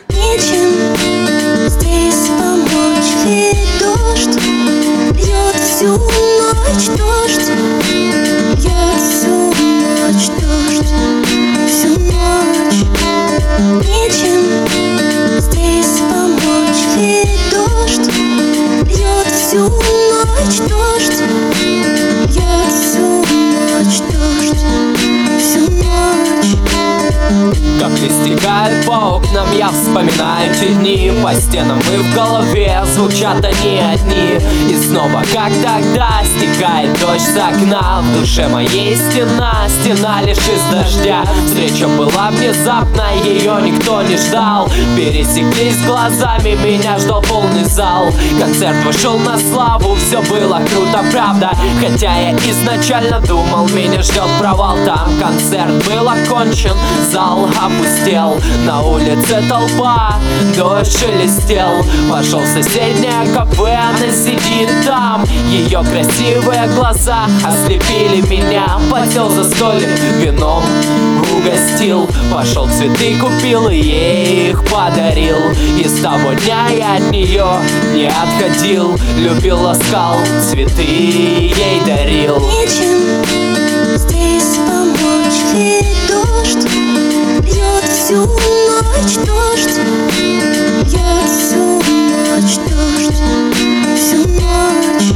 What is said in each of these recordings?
Нечем здесь помочь, ведь дождь льет всю ночь, дождь льет всю ночь, дождь всю ночь. Нечем здесь помочь, ведь дождь льет всю ночь, дождь льет всю ночь, дождь всю ночь. Как стекает по окнам, я вспоминаю те дни. По стенам и в голове звучат они одни. И снова, как тогда, стекает дождь с окна. В душе моей стена, стена лишь из дождя. Встреча была внезапна, ее никто не ждал. Пересеклись глазами, меня ждал полный зал. Концерт вышел на славу, все было круто, правда. Хотя я изначально думал, меня ждет провал. Там концерт был окончен, зал опустел. На улице толпа, дождь шелестел. Пошел в соседнее кафе, она сидит там. Ее красивые глаза ослепили меня. Подсел за столик, вином угостил. Пошел цветы купил и ей их подарил. И с того дня я от нее не отходил. Любил, ласкал, цветы ей дарил. Нечем здесь помочь, ведь дождь льет всю ночь, дождь льет всю ночь, дождь всю ночь.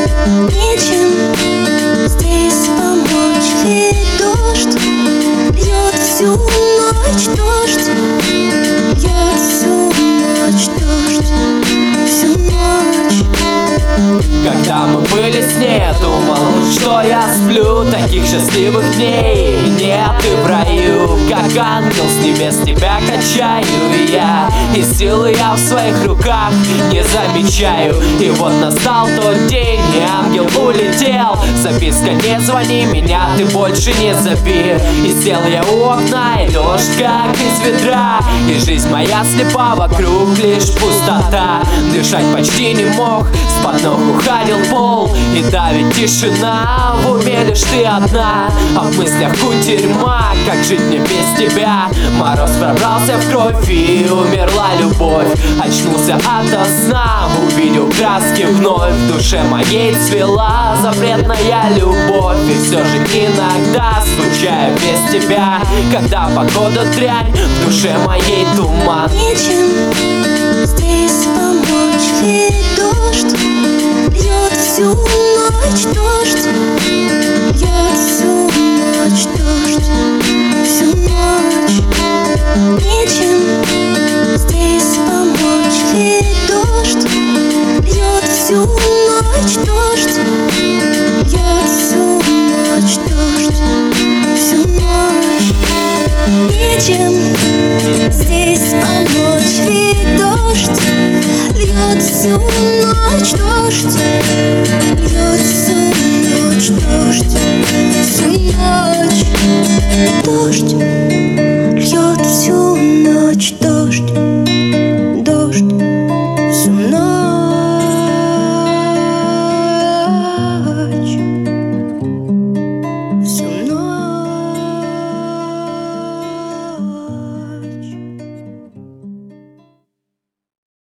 Нечем здесь помочь, ведь дождь льет всю ночь, дождь льет всю ночь, дождь всю ночь. Когда мы были с ней, я думал, что я сплю. Таких счастливых дней нет и в раю. Как ангел с небес тебя качаю я, и силы я в своих руках не замечаю. И вот настал тот день, и ангел улетел. Записка: не звони, меня ты больше не зови. И сел я у окна, и дождь как из ведра. И жизнь моя слепа, вокруг лишь пустота. Дышать почти не мог, с-под ног уходил пол. И давит тишина, в уме лишь ты одна. А в мыслях кутерьма, как жить мне без тебя. Мороз пробрался в кровь, и умерла любовь. Очнулся ото сна, увидел краски вновь. В душе моей цвела запретная любовь. И все же иногда скучаю без тебя. Когда погода дрянь, в душе моей туман. Нечем здесь помочь, ведь дождь льет всю ночь, дождь льет всю ночь, дождь всю ночь. Нечем здесь помочь, ведь дождь льет всю ночь, дождь льет всю ночь, дождь всю ночь. Нечем здесь помочь, ведь дождь льет всю ночь, дождь льет всю ночь, дождь всю ночь, дождь.